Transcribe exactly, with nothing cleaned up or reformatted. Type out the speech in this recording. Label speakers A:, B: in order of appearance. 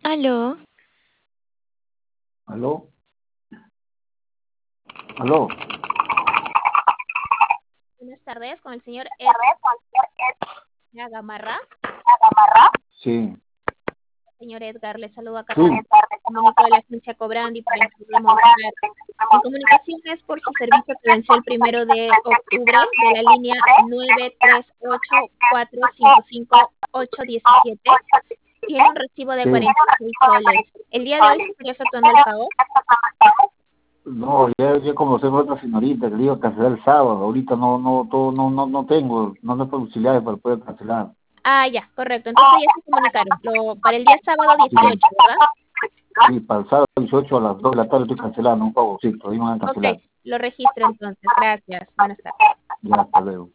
A: Aló,
B: ¿Aló? ¿Aló?
C: Buenas tardes, con el señor Edgar Gamarra.
B: Sí,
C: Señor Edgar, le saludo acá.
B: sí,
C: Comunico de la agencia Cobrandi para informarle mostrar en comunicaciones por su servicio que venció el primero de octubre de la línea nueve tres ocho cuatro cinco cinco ocho diecisiete. Tiene un recibo de
B: sí.
C: cuarenta y seis soles. El día de hoy se estaría efectuando el pago.
B: No, ya, ya conversé con otra señorita que le iba a cancelar el sábado. Ahorita no, no, todo, no, no, no tengo, no tengo posibilidades para poder cancelar.
C: Ah, ya, correcto. Entonces ya se comunicaron. Lo, para el día sábado
B: Sí,
C: dieciocho, ¿verdad?
B: sí, para el sábado dieciocho a las dos de la tarde estoy cancelando un favorcito, ahí me van a
C: Ok,
B: cancelar.
C: lo registro entonces. Gracias. Buenas tardes.
B: Ya, hasta luego.